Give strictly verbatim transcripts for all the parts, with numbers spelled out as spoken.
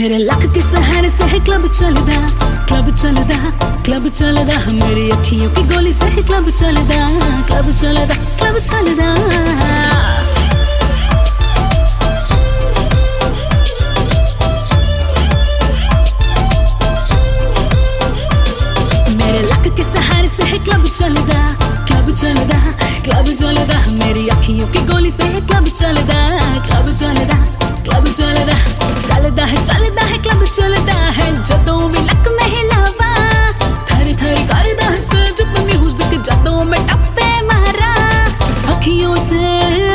मेरे लक के सहारे से है क्लब चलदा, क्लब चलदा, क्लब चलदा। मेरी अखियों की गोली से है क्लब चलदा, क्लब चलदा, क्लब चलदा। मेरे लक के सहारे से है क्लब चलदा, क्लब चलदा, क्लब चलदा। मेरी अखियों की गोली से है क्लब चलदा, क्लब चलदा, क्लब चलदा। चलदा है चलदा है क्लब चलदा है जदों भी लक महिलावा थरी थरी करदा है स्टेज पे म्यूजिक जदों मैं टप्पे मारा अखियों से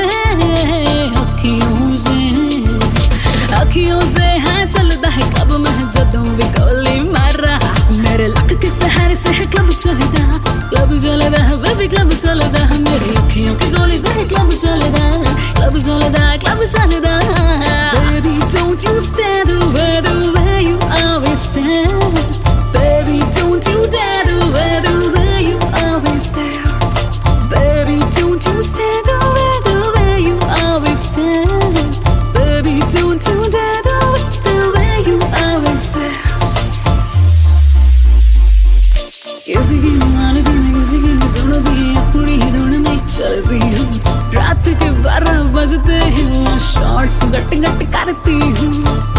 अखियों से अखियों से हाँ चलदा है क्लब में जदों भी गोली मारा। मेरे लक के सहारे से है क्लब चलदा, क्लब चलदा है बेबी क्लब चलदा है। मेरी अखियों की गोली से है क्लब चलदा, क्लब चलदा, क्लब चलदा। Baby, don't you stand the way, the way you always stand. Baby, don't you dare the way, the way you always stand. Baby, don't you stand the way, the way you always stand. Baby, don't you dare the way, the way you always stand. किसी की नहीं मानती मैं किसी की नहीं सुनती अपनी ही धुन में चलती हूँ। रात के बारह बजते ही मैं शॉर्ट्स गट गट करती हूँ।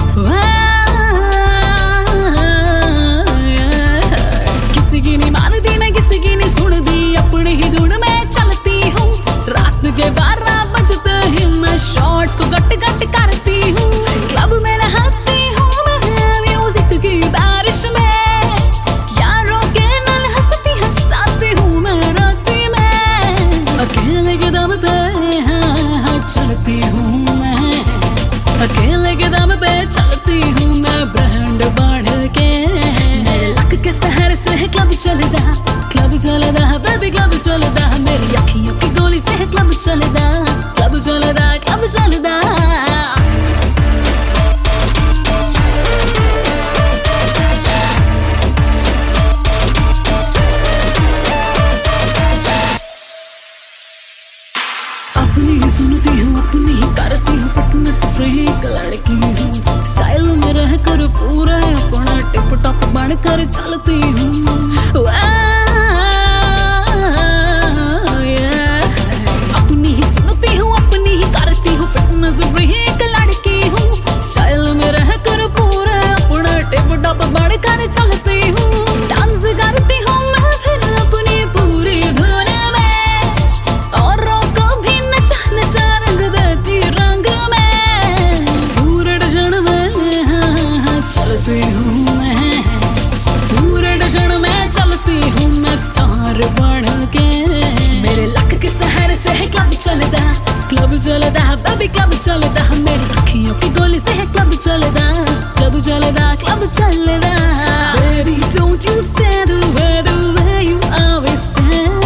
किसी की नहीं मानती मैं किसी की नहीं सुनती अपनी ही धुन में चलती हूँ। रात के बारह बजते ही मैं शॉर्ट्स को गट गट करती हूँ। क्लब में नहाती हूँ मैं म्यूजिक की बारिश में यारों के नाल हंसती हंसाती हूँ मैं राती में। अकेले के दम पे चलती हूँ मैं, अकेले के दम पे चलती हूँ मैं ब्रांड बढ़ के। मेरे लक के सहारे से है क्लब चलदा, क्लब चलदा बेबी क्लब चलदा। मेरी अखियों की गोली से है क्लब चलदा, क्लब चलदा, क्लब चलदा। अपनी ही सुनती हूँ अपनी ही करती हूँ फिटनेस फ्रीक लड़की हूँ। स्टाइल में रह कर पूरा अपना टिप टॉप बनकर चलती हूँ। अपनी ही सुनती हूँ अपनी ही करती हूँ फिटनेस फ्रीक लड़की हूँ। स्टाइल में रह कर पूरा अपना टिप टॉप बनकर चलती हूँ। डांस करती हूँ मैं फिर अपनी पूरी धुन में और चलती हूँ मैं, पूरे डजन में चलती हूँ मैं स्टार बन के। मेरे लक के सहारे से है क्लब चलदा, क्लब चलदा बेबी क्लब चलदा। मेरी अखियों की गोली से है क्लब चलदा, क्लब चलदा, क्लब चलदा। Baby, don't you stand the way, the way you always stand.